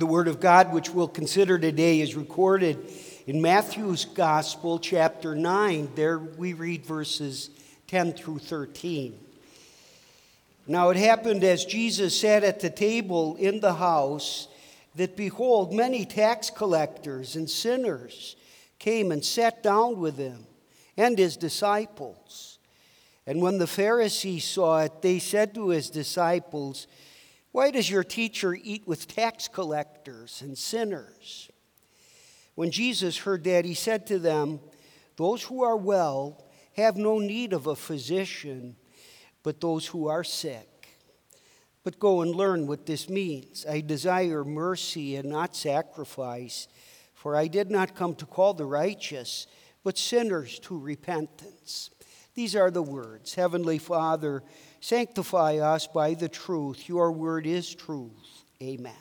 The Word of God, which we'll consider today, is recorded in Matthew's Gospel, chapter 9. There we read verses 10 through 13. Now it happened as Jesus sat at the table in the house that, behold, many tax collectors and sinners came and sat down with him and his disciples. And when the Pharisees saw it, they said to his disciples, "Why does your teacher eat with tax collectors and sinners?" When Jesus heard that, he said to them, "Those who are well have no need of a physician, but those who are sick. But go and learn what this means. I desire mercy and not sacrifice, for I did not come to call the righteous, but sinners to repentance." These are the words. Heavenly Father, sanctify us by the truth. Your word is truth. Amen.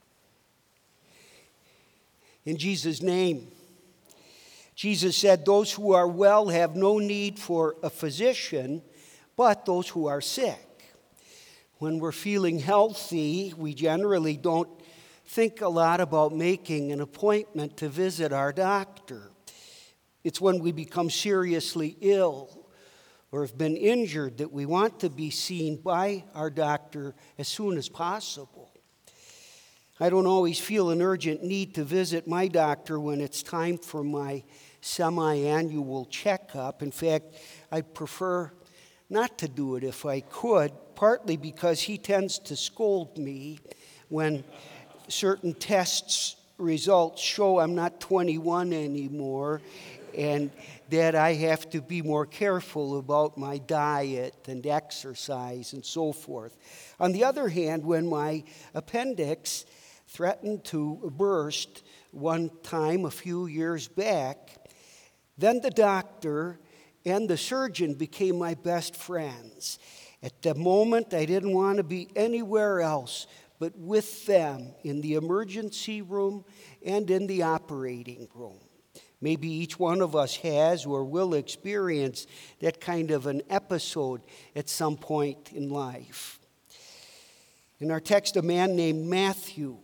In Jesus' name, Jesus said, "Those who are well have no need for a physician, but those who are sick." When we're feeling healthy, we generally don't think a lot about making an appointment to visit our doctor. It's when we become seriously ill or have been injured that we want to be seen by our doctor as soon as possible. I don't always feel an urgent need to visit my doctor when it's time for my semi-annual checkup. In fact, I prefer not to do it if I could, partly because he tends to scold me when certain tests results show I'm not 21 anymore, and that I have to be more careful about my diet and exercise and so forth. On the other hand, when my appendix threatened to burst one time a few years back, then the doctor and the surgeon became my best friends. At the moment, I didn't want to be anywhere else but with them in the emergency room and in the operating room. Maybe each one of us has or will experience that kind of an episode at some point in life. In our text, a man named Matthew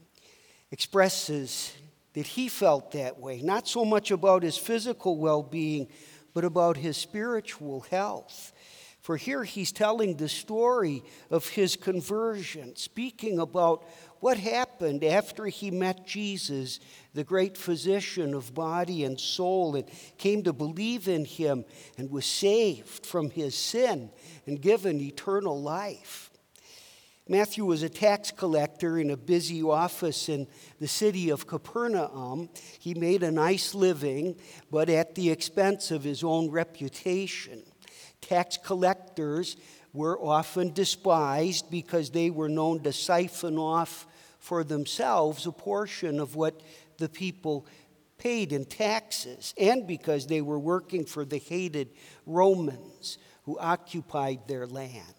expresses that he felt that way, not so much about his physical well-being, but about his spiritual health. For here he's telling the story of his conversion, speaking about what happened after he met Jesus, the great physician of body and soul, and came to believe in him and was saved from his sin and given eternal life. Matthew was a tax collector in a busy office in the city of Capernaum. He made a nice living, but at the expense of his own reputation. Tax collectors were often despised because they were known to siphon off for themselves a portion of what the people paid in taxes, and because they were working for the hated Romans who occupied their land.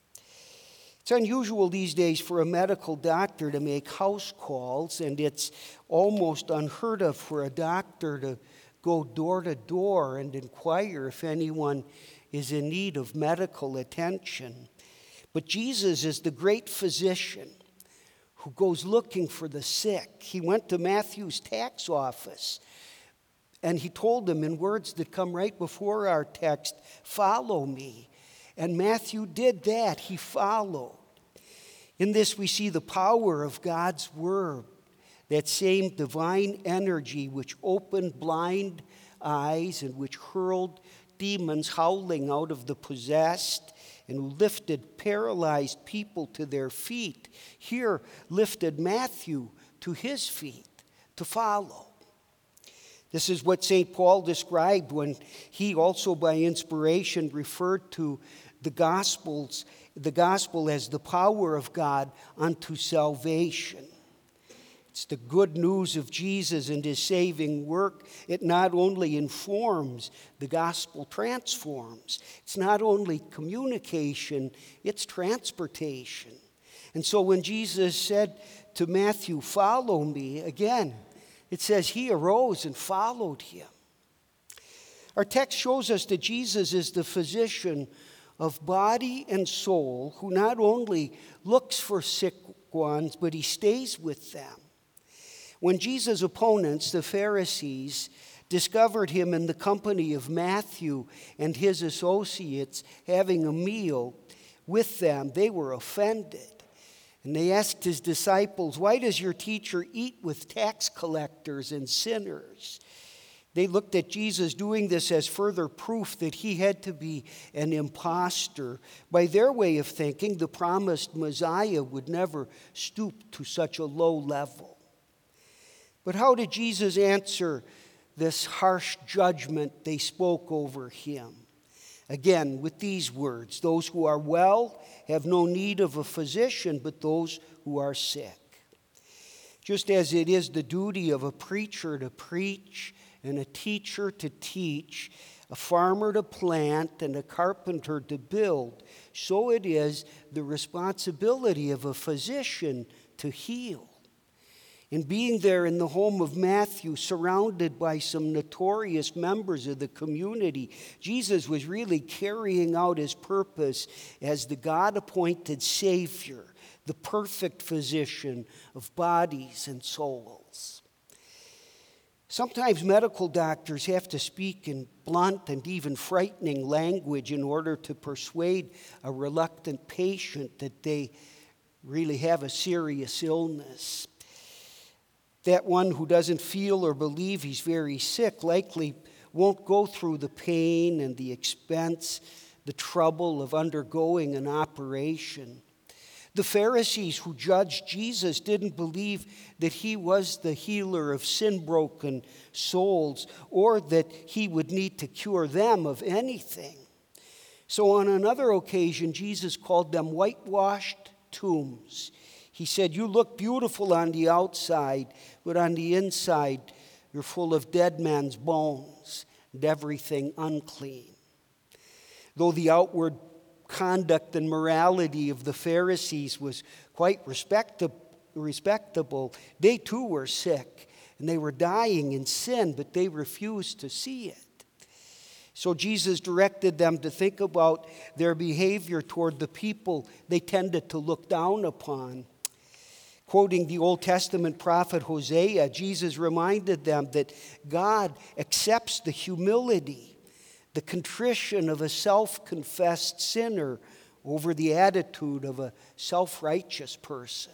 It's unusual these days for a medical doctor to make house calls, and it's almost unheard of for a doctor to go door to door and inquire if anyone is in need of medical attention. But Jesus is the great physician who goes looking for the sick. He went to Matthew's tax office, and he told him in words that come right before our text, "Follow me." And Matthew did that. He followed. In this we see the power of God's word, that same divine energy which opened blind eyes and which hurled demons howling out of the possessed, and who lifted paralyzed people to their feet, here lifted Matthew to his feet to follow. This is what St. Paul described when he also by inspiration referred to the gospel as the power of God unto salvation. It's the good news of Jesus and his saving work. It not only informs, the gospel transforms. It's not only communication, it's transportation. And so when Jesus said to Matthew, "Follow me," again, it says he arose and followed him. Our text shows us that Jesus is the physician of body and soul who not only looks for sick ones, but he stays with them. When Jesus' opponents, the Pharisees, discovered him in the company of Matthew and his associates having a meal with them, they were offended. And they asked his disciples, "Why does your teacher eat with tax collectors and sinners?" They looked at Jesus doing this as further proof that he had to be an impostor. By their way of thinking, the promised Messiah would never stoop to such a low level. But how did Jesus answer this harsh judgment they spoke over him? Again, with these words, "Those who are well have no need of a physician, but those who are sick." Just as it is the duty of a preacher to preach and a teacher to teach, a farmer to plant and a carpenter to build, so it is the responsibility of a physician to heal. And being there in the home of Matthew, surrounded by some notorious members of the community, Jesus was really carrying out his purpose as the God-appointed Savior, the perfect physician of bodies and souls. Sometimes medical doctors have to speak in blunt and even frightening language in order to persuade a reluctant patient that they really have a serious illness. That one who doesn't feel or believe he's very sick likely won't go through the pain and the expense, the trouble of undergoing an operation. The Pharisees who judged Jesus didn't believe that he was the healer of sin-broken souls or that he would need to cure them of anything. So on another occasion, Jesus called them whitewashed tombs. He said, "You look beautiful on the outside, but on the inside, you're full of dead men's bones and everything unclean." Though the outward conduct and morality of the Pharisees was quite respectable, they too were sick, and they were dying in sin, but they refused to see it. So Jesus directed them to think about their behavior toward the people they tended to look down upon. Quoting the Old Testament prophet Hosea, Jesus reminded them that God accepts the humility, the contrition of a self-confessed sinner over the attitude of a self-righteous person.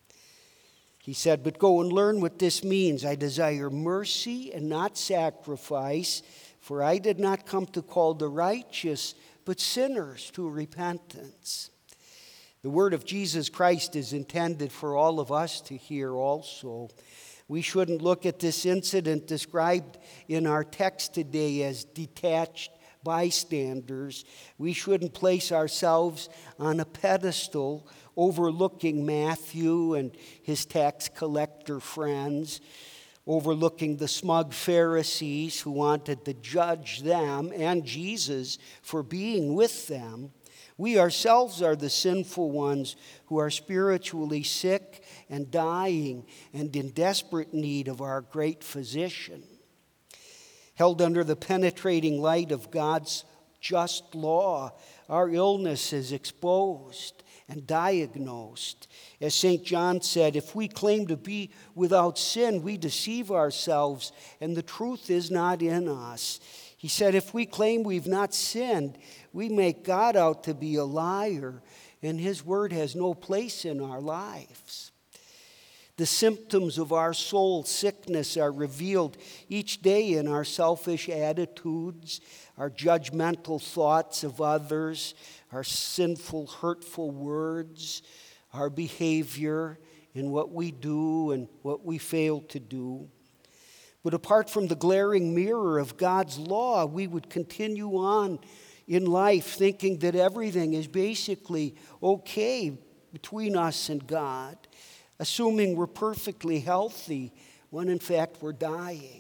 He said, "But go and learn what this means. I desire mercy and not sacrifice, for I did not come to call the righteous, but sinners to repentance." The word of Jesus Christ is intended for all of us to hear also. We shouldn't look at this incident described in our text today as detached bystanders. We shouldn't place ourselves on a pedestal overlooking Matthew and his tax collector friends, overlooking the smug Pharisees who wanted to judge them and Jesus for being with them. We ourselves are the sinful ones who are spiritually sick and dying and in desperate need of our great physician. Held under the penetrating light of God's just law, our illness is exposed and diagnosed. As St. John said, if we claim to be without sin, we deceive ourselves, and the truth is not in us. He said, if we claim we've not sinned, we make God out to be a liar, and his word has no place in our lives. The symptoms of our soul sickness are revealed each day in our selfish attitudes, our judgmental thoughts of others, our sinful, hurtful words, our behavior in what we do and what we fail to do. But apart from the glaring mirror of God's law, we would continue on in life thinking that everything is basically okay between us and God, assuming we're perfectly healthy when in fact we're dying.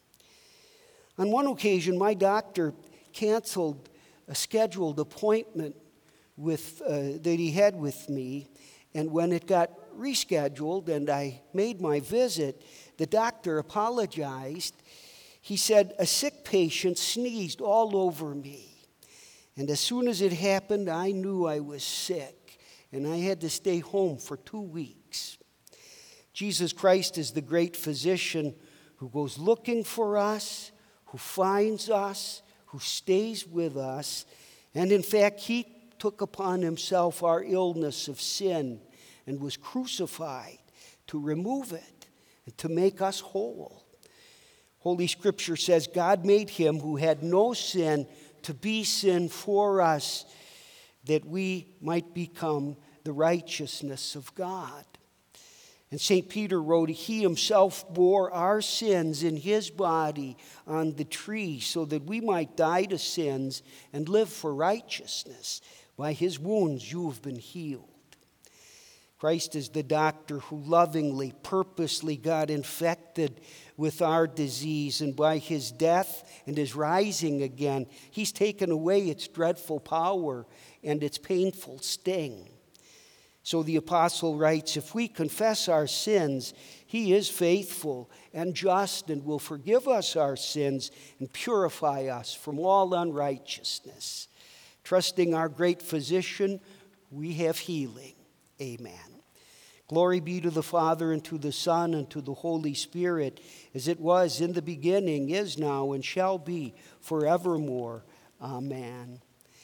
On one occasion, my doctor canceled a scheduled appointment that he had with me, and when it got rescheduled and I made my visit, the doctor apologized. He said, a sick patient sneezed all over me. And as soon as it happened, I knew I was sick, and I had to stay home for 2 weeks. Jesus Christ is the great physician who goes looking for us, who finds us, who stays with us. And in fact, he took upon himself our illness of sin and was crucified to remove it and to make us whole. Holy Scripture says God made him who had no sin to be sin for us, that we might become the righteousness of God. And St. Peter wrote, he himself bore our sins in his body on the tree so that we might die to sins and live for righteousness. By his wounds you have been healed. Christ is the doctor who lovingly, purposely got infected with our disease, and by his death and his rising again, he's taken away its dreadful power and its painful sting. So the apostle writes, if we confess our sins, he is faithful and just and will forgive us our sins and purify us from all unrighteousness. Trusting our great physician, we have healing. Amen. Glory be to the Father, and to the Son, and to the Holy Spirit, as it was in the beginning, is now, and shall be forevermore. Amen.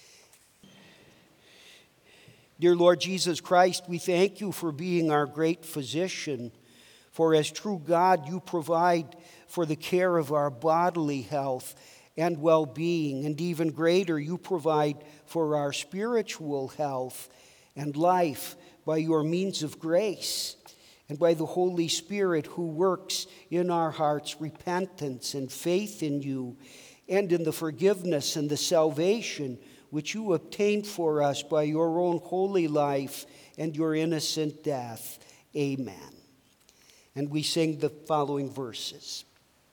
Dear Lord Jesus Christ, we thank you for being our great physician, for as true God, you provide for the care of our bodily health and well-being, and even greater, you provide for our spiritual health and life by your means of grace and by the Holy Spirit who works in our hearts repentance and faith in you and in the forgiveness and the salvation which you obtained for us by your own holy life and your innocent death. Amen. And we sing the following verses.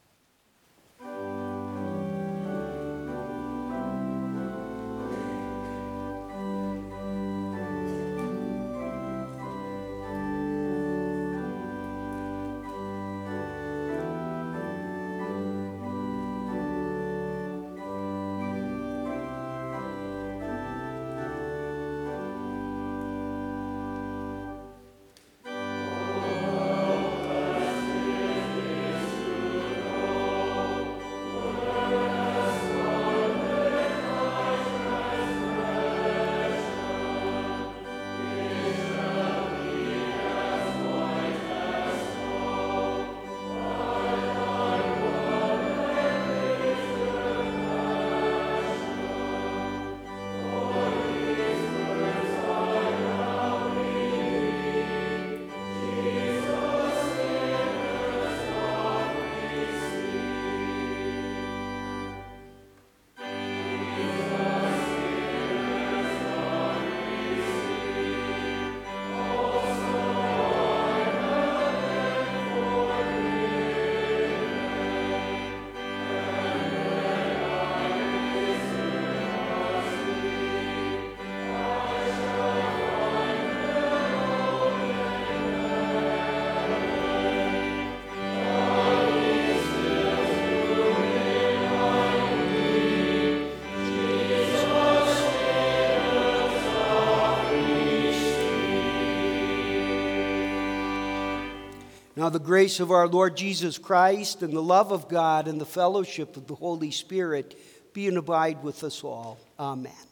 Now the grace of our Lord Jesus Christ and the love of God and the fellowship of the Holy Spirit be and abide with us all. Amen.